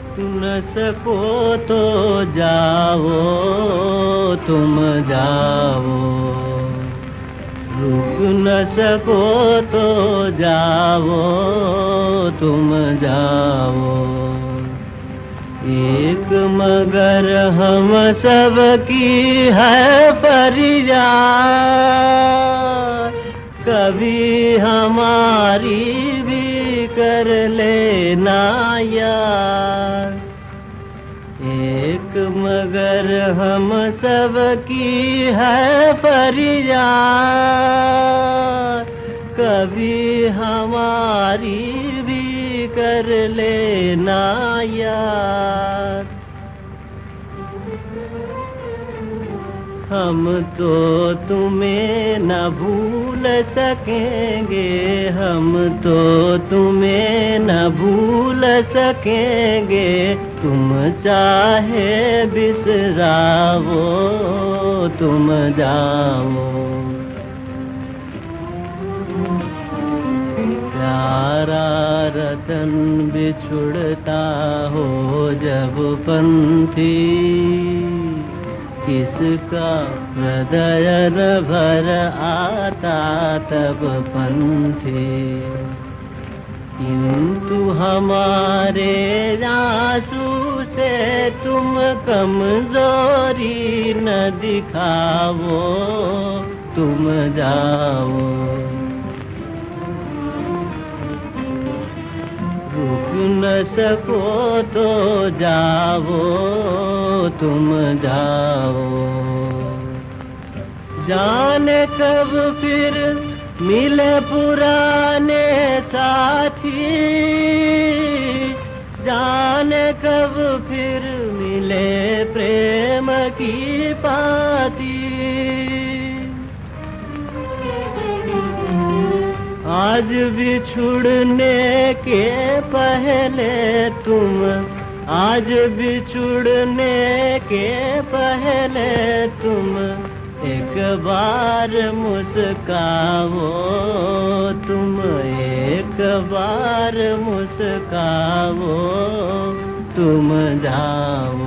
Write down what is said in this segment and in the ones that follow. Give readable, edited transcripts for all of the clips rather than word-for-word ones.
न सको तो जाओ, तुम जाओ। रुक न सको तो जाओ, तुम जाओ। एक मगर हम सब की है फरियाद, कभी हमारी भी कर लेना यार। एक मगर हम सब की है फरियाद, कभी हमारी भी कर लेना यार। हम तो तुम्हें न भूल सकेंगे, हम तो तुम्हें न भूल सकेंगे। तुम चाहे बिसराओ, तुम जाओ। प्यारा रतन बिछुड़ता हो जब पंथी, किसका हृदय भर आता तब पंथी। किंतु हमारे आंसू से तुम कमजोरी न दिखाओ, तुम जाओ। रुक न सको तो जाओ, तुम जाओ। जाने कब फिर मिले पुराने साथी, जाने कब फिर मिले प्रेम की पाती। आज बिछुड़ने के पहले तुम, आज बिछुड़ने के पहले तुम एक बार मुस्काओ, तुम एक बार मुस्काओ, तुम जाओ।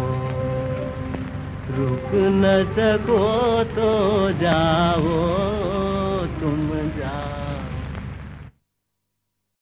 रुक न सको तो जाओ, तुम जाओ।